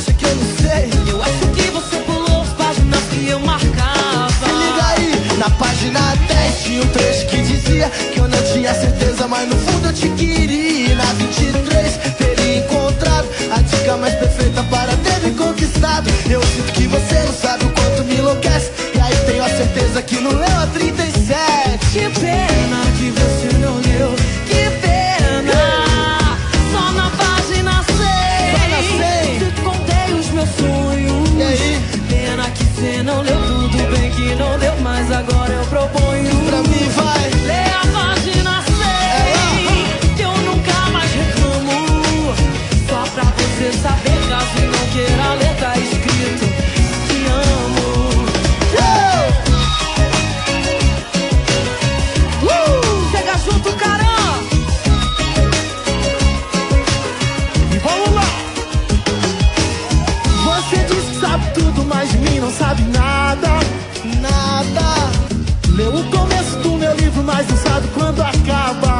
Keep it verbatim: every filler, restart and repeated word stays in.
acha que eu não sei? Eu acho que você pulou as páginas que eu marcava. Se liga aí, na página dez tinha um trecho que dizia que eu não tinha certeza, mas no fundo eu te queria. E na vinte e três teria encontrado a dica mais perfeita para ter me conquistado. Eu sinto que você não sabe o quanto me enlouquece, e aí tenho a certeza que não leu a trinta e sete. Que pena que você não leu, que pena. Só na página seis te contei os meus sonhos. E aí? Pena que você não leu, tudo bem que não deu, mas agora eu proponho. Pra mim vai. Lê a página seis, que eu nunca mais reclamo. Só pra você saber, caso não queira ler, tá escrito: te amo. Uh! Chega junto, caramba! E vamos lá! Você diz que sabe tudo, mas de mim não sabe nada. Nada. Leu o começo do meu livro, mas não sabe quando acaba.